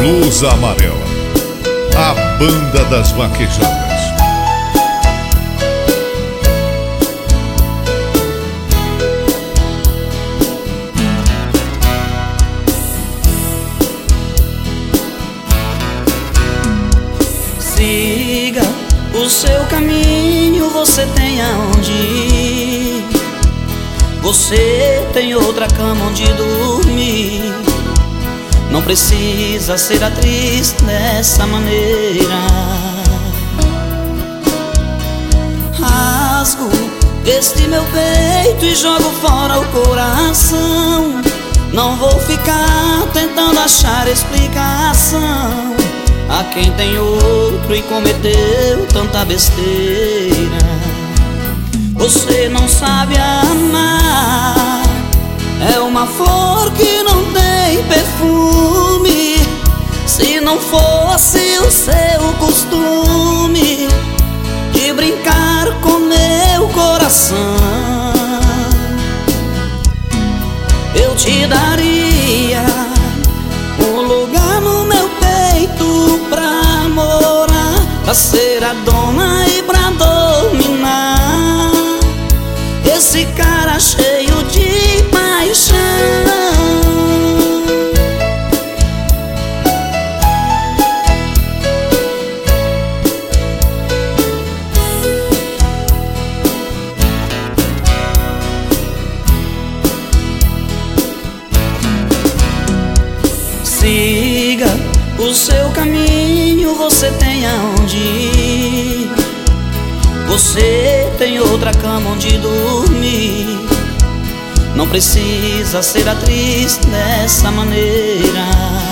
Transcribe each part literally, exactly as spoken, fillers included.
Blusa Amarela, a banda das vaquejadas. Siga o seu caminho, você tem aonde ir. Você tem outra cama onde dormir. Não precisa ser atriz dessa maneira. Rasgo este meu peito e jogo fora o coração. Não vou ficar tentando achar explicação a quem tem outro e cometeu tanta besteira. Você não sabe amar, é uma flor que não tem perfume. Se não fosse o seu costume de brincar com meu coração, eu te daria um lugar no meu peito pra morar, pra ser a dona e pra dominar esse cara cheio de paixão. Siga o seu caminho, você tem aonde ir. Você tem outra cama onde dormir. Não precisa ser atriz dessa maneira.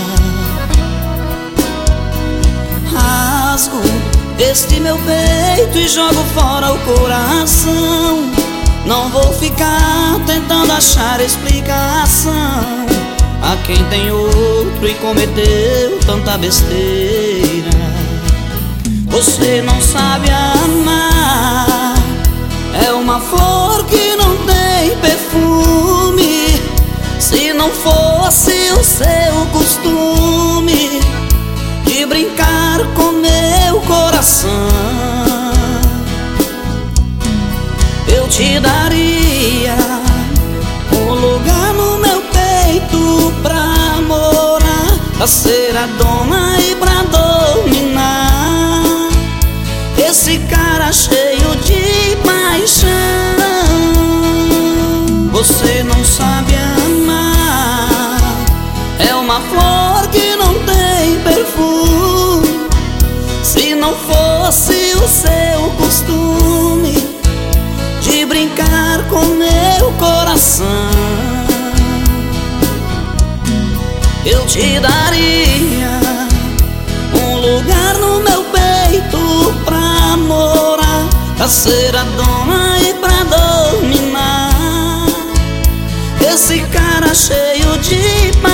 Rasgo este meu peito e jogo fora o coração. Não vou ficar tentando achar explicação a quem tem outro e cometeu tanta besteira. Você não sabe amar, é uma flor que não tem perfume. Se não fosse o seu costume de brincar com meu coração, eu te daria um lugar no meu peito pra morar, pra ser a dona e pra dominar esse cara cheio de paixão. Você não sabe amar, é uma flor que não tem perfume. Se não fosse o seu costume de brincar com meu coração, eu te daria um lugar no meu peito pra morar, pra ser a dona e pra dominar esse cara cheio de paixão.